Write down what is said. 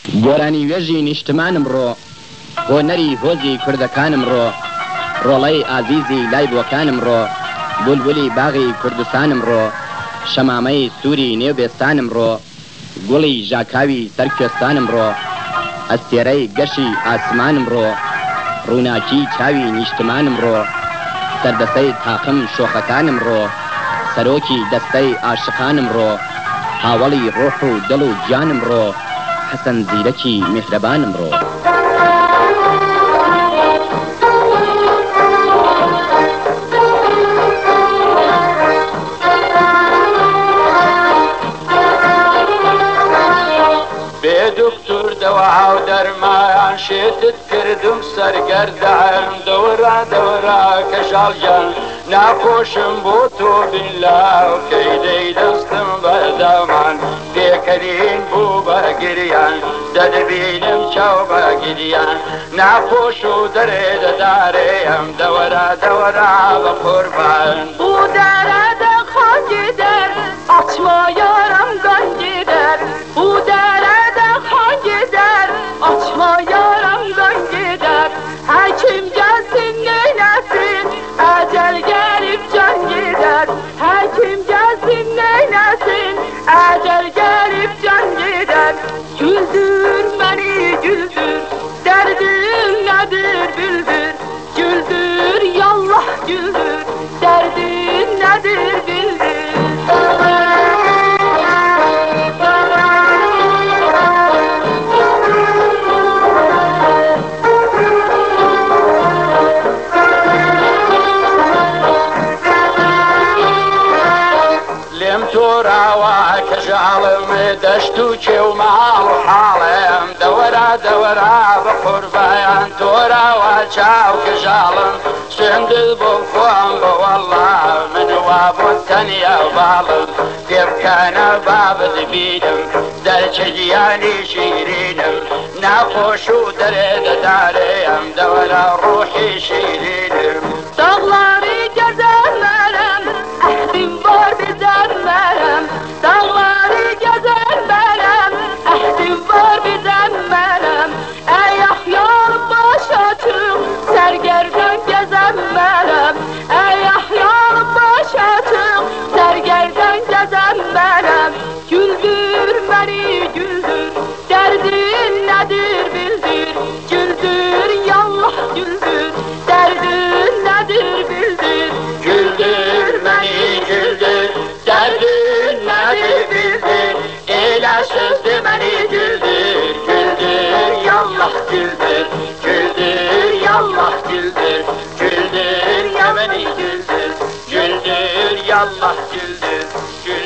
گۆرانی وێژی نیشتمانم ڕۆ هۆنەری هۆزی کوردەکانم ڕۆ ڕۆڵەی ئازیزی لای بۆکانم ڕۆ بولبولی باغی کوردستانم ڕۆ شەمامەی سووری نێوبێستانم ڕۆ گوڵی ژاکاوی سەرکوێستانم ڕۆ ئەستێرەی گەشی ئاسمانم ڕۆ ڕووناکی چاوی نیشتمانم ڕۆ سەردەسەی تاقم شۆخەکانم ڕۆ سەرۆکی دەستەی عاشقانم ڕۆ هاوڵی ڕۆح و دڵ و گیانم ڕۆ حەسەن زیرەکی میهرەبانم ڕۆ دکتور دوا و درمان شێتت کردم سەرگەردان دەورا دەورا کەژاڵگیان ناخۆشم بۆ تۆ بیلاو کەیدەی دەستم بەردەمان پێکەرین بوو بەگریان دەدەبینم چاو بەگریان ناخۆش و دەرێ دەدارێم دەوەرا دەوەرا بە قوربان بوو دەرەدە خۆنگی دەر ئاچما یارم گەنگی دەر بوو دەرەدە خۆنگی دەر ئاچما یارم گەنگی دەر هەرکیم گەزین نەینەسین ئەجەل گەریب جەنگی دەر هەرکیم گەزین نەینەسین ئەجەل گەریب جەنگی دەر güldür beni güldür derdim nedir bildir güldür yallah güldür derdin nedir bildir تۆراوە کەژاڵم دەشت و کێ و ماڵ و حاڵم دەوەرا دەوەرا بە قوربایان تۆراوە چاو کەژاڵم سوێندت بۆ خۆم بەوەڵا من وا بۆ تەنیا باڵم پێ بکەنە با ببینم دەرچە گیانی شیرینم ناخۆش و دەرێ دەدارێم دەوەرا ڕوحی شیرینم داغları gezerlerim ehdim var bizemlerim dağları gezerlerim ehdim var bizemlerim ey ahyar baş açık sergerden gezemlerim ey ahyar baş açık sergerden gezemlerim güldür beni güldür derdin nedir bildir güldür yallah güldür derdin nedir bildir güldür beni güldür derdin nedir bildir elə sözdü beni güldür güldür yallah güldür güldür yallah güldür güldür ya beni güldür güldür yallah güldür